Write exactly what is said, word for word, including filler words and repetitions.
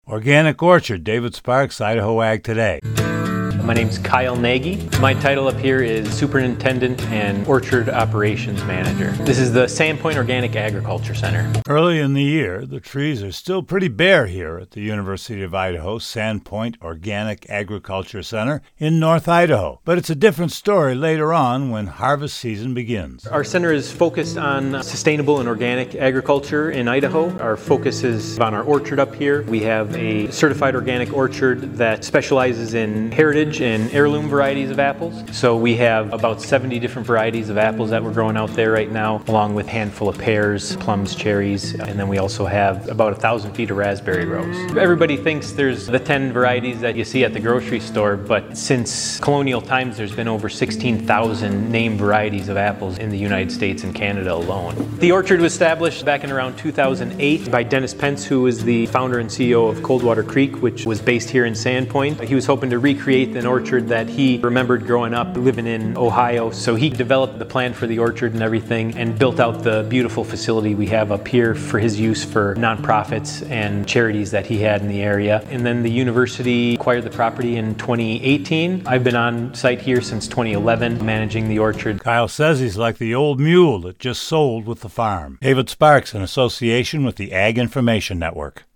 Organic Orchard, David Sparks, Idaho Ag Today. My name's Kyle Nagy. My title up here is Superintendent and Orchard Operations Manager. This is the Sandpoint Organic Agriculture Center. Early in the year, the trees are still pretty bare here at the University of Idaho Sandpoint Organic Agriculture Center in North Idaho. But it's a different story later on when harvest season begins. Our center is focused on sustainable and organic agriculture in Idaho. Our focus is on our orchard up here. We have a certified organic orchard that specializes in heritage and heirloom varieties of apples. So we have about seventy different varieties of apples that we're growing out there right now, along with a handful of pears, plums, cherries, and then we also have about a thousand feet of raspberry rows. Everybody thinks there's the ten varieties that you see at the grocery store, but since colonial times there's been over sixteen thousand named varieties of apples in the United States and Canada alone. The orchard was established back in around two thousand eight by Dennis Pence, who was the founder and C E O of Coldwater Creek, which was based here in Sandpoint. He was hoping to recreate an orchard that he remembered growing up living in Ohio. So he developed the plan for the orchard and everything and built out the beautiful facility we have up here for his use for nonprofits and charities that he had in the area. And then the university acquired the property in twenty eighteen. I've been on site here since twenty eleven, managing the orchard. Kyle says he's like the old mule that just sold with the farm. David Sparks, in association with the Ag Information Network.